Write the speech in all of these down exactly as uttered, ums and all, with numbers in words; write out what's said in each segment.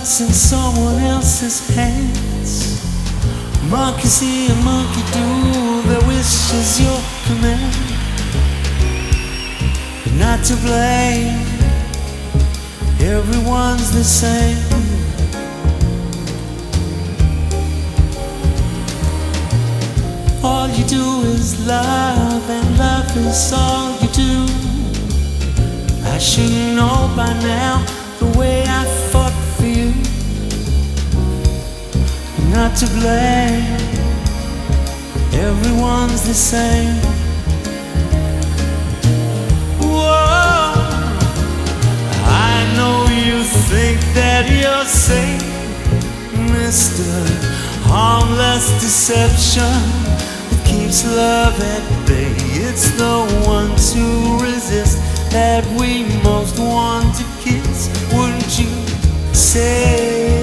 heart's in someone else's hands. Monkey see a monkey do, their wish is your command. You're not to blame, everyone's the same. All you do is love, and love is all you do. I should know by now the way I fought for you. You're not to blame, everyone's the same. Whoa, I know you think that you're safe, Mister Harmless Deception that keeps love at bay. It's the ones who resist that we most want to kiss, wouldn't you say?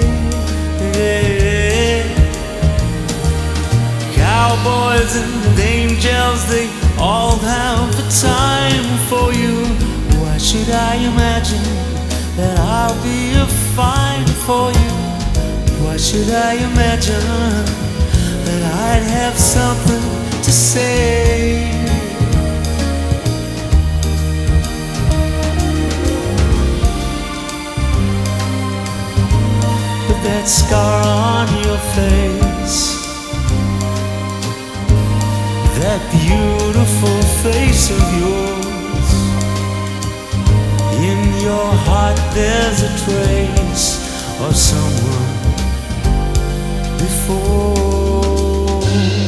Cowboys and angels, they all have the time for you. Why should I imagine that I'll be a fine for you? Why should I imagine that I'd have something to say? That scar on your face, that beautiful face of yours, in your heart there's a trace of someone before.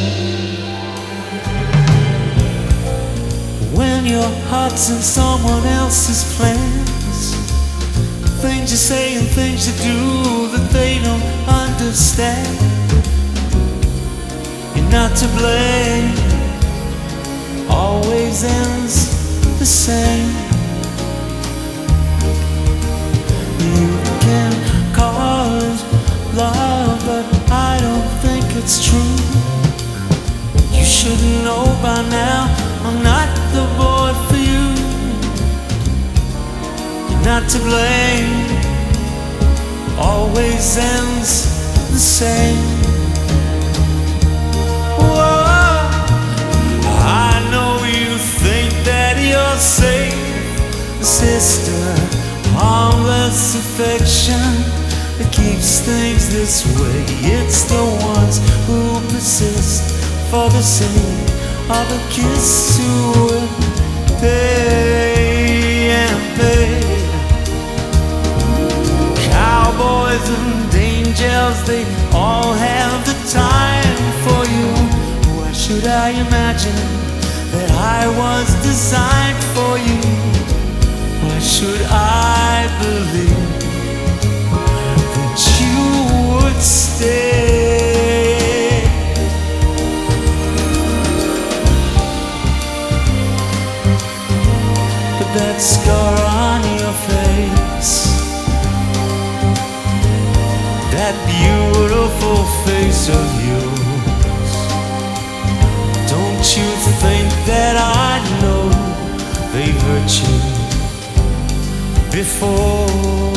When your heart's in someone else's plans, things you say and things you do that they don't understand. You're not to blame, always ends the same. You can call it love, but I don't think it's true. You should know by now I'm not the boy for you. Not to blame, always ends the same. Whoa, I know you think that you're safe, sister. Harmless affection that keeps things this way. It's the ones who persist for the sake of a kiss who will pay and pay. Cowboys and angels, they all have the time for you. Why should I imagine that I was designed for you? Why should I believe that you would stay? But that scar on your face, that beautiful face of yours, don't you think that I know they've hurt you before?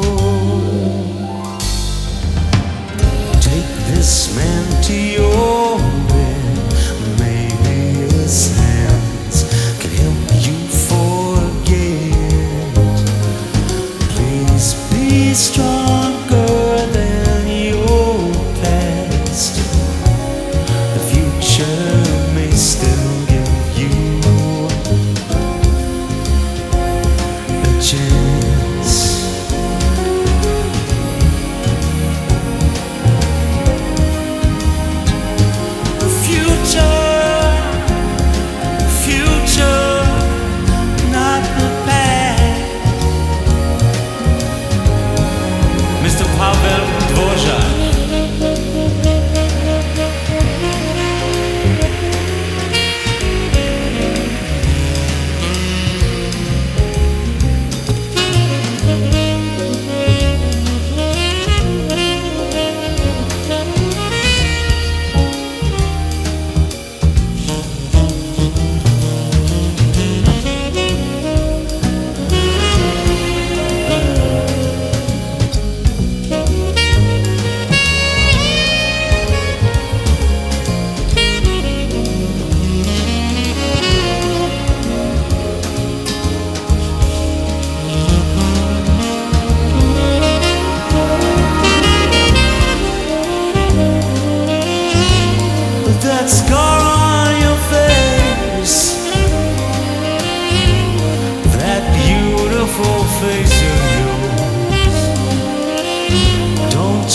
Take this man to your bed, maybe his hands can help you forget. Please be stronger than your past. The future may still give you a chance. The future, future, not the past.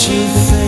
you think